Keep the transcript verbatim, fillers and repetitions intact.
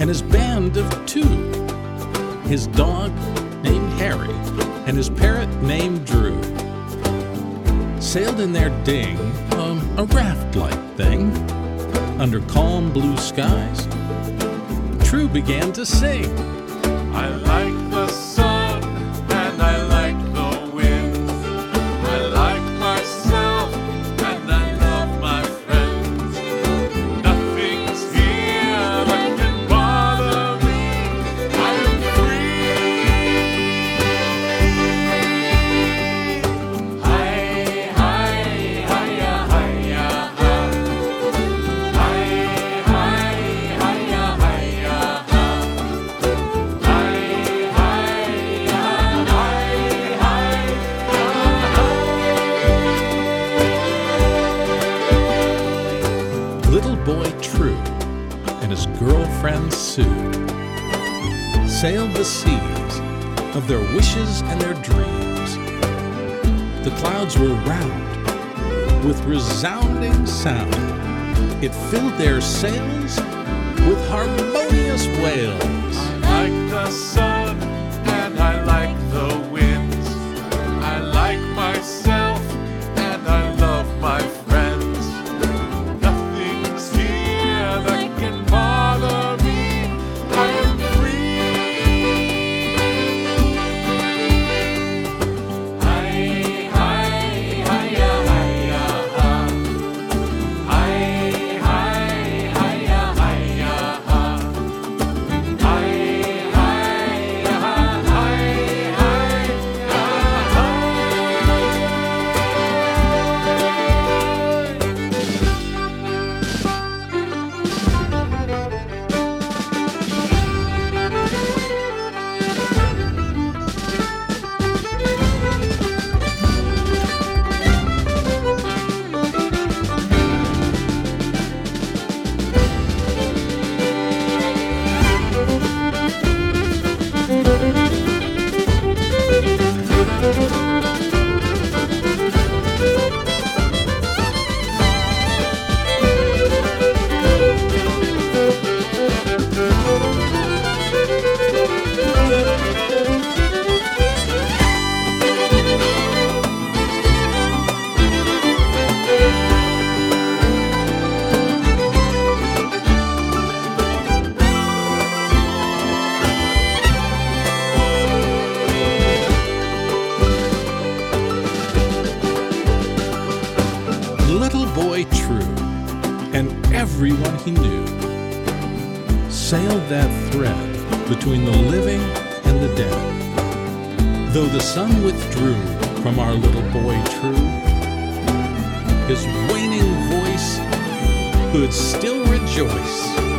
and his band of two. His dog named Harry and his parrot named Drew sailed in their ding, um, a raft-like thing, under calm blue skies. Drew began to sing. I like the sun and I like the wind. I like myself and I love my friends. Nothing's here that can bother me. I am free. Hi, hi, hiya, hiya, ha. Hi, hi, hiya, hiya, ha. Little boy True and his girlfriend Sue sailed the seas of their wishes and their dreams. The clouds were round with resounding sound. It filled their sails with harmonious wails. I like the sun and I like the winds. I like myself and I love my friends. Nothing's here that can bother me. I am free. Hi, hi, hiya, hiya, ha. Hi, hi, hiya, hiya, ha. Little boy True and everyone he knew sailed that thread between the living and the dead. Though the sun withdrew from our little boy True, his waning voice could still rejoice